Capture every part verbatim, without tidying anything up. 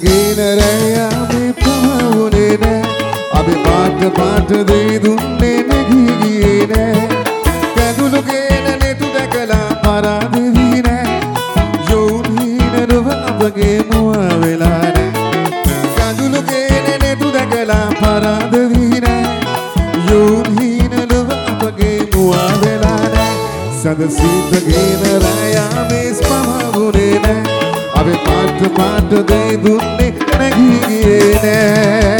ගේන රැයාමේ පහවුනේ නෑ අපි පාට පාට දේ දුන්නේ නැගී ගියේ නෑ කැඳුළු ගේන නෙතු දැකලා පරාද වී නෑ යෝන් හීන නොව අපගේ මුවා වෙලා නෑ කැඳුළු ගේන නෙතු දැකලා පරාද වී නෑ යෝන් හීන නොව අපගේ මුවා වෙලා නෑ සදසිත ගේන රැයාමේ පහවුනේ නෑ අපි පාට පාට දේ දුන්නේ නැගී ගියේ නෑ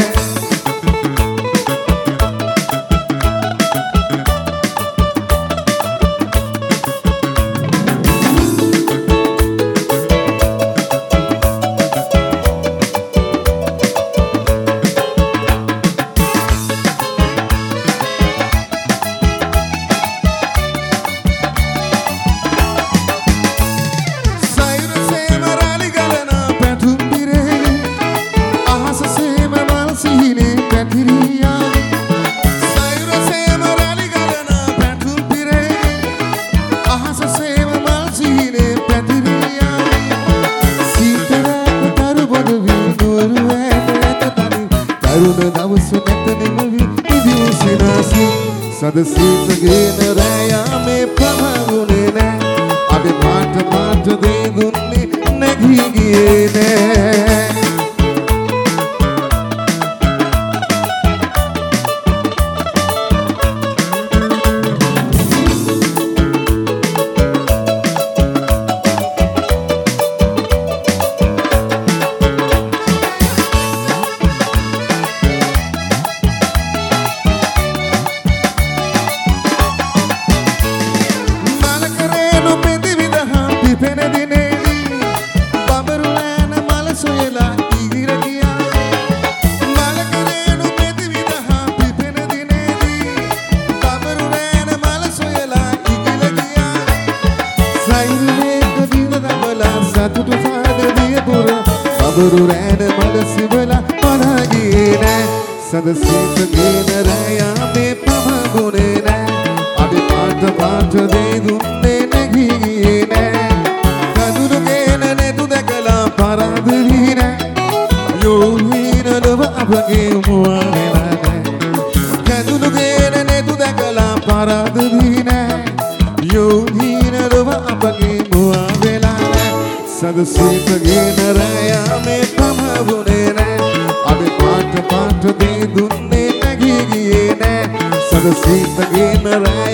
සදසිත ගේන රැයාමේ පහවුනේ නෑ අපි පාට පාට දේ දුන්නේ නැගී ගියේ නෑ සදසිත ගේන රැයාමේ පහවුනේ නෑ අපි පාට පාට දේ දුන්නේ නැගී ගියේ නෑ කඳුළු ගේන නෙතු දැකලා පරාද වී නෑ යෝන් හීන නොව අපගේ මුවා වෙලා නෑ කඳුළු ගේන නෙතු දැකලා පරාද වී නෑ යෝන් හීන නොව අපගේ මුවා වෙලා නෑ සදසිත ගේන රැයාමේ පහවුනේ නෑ අපි පාට පාට දේ දුන්නේ නැගී ගියේ නෑ සදසිත ගේන රැය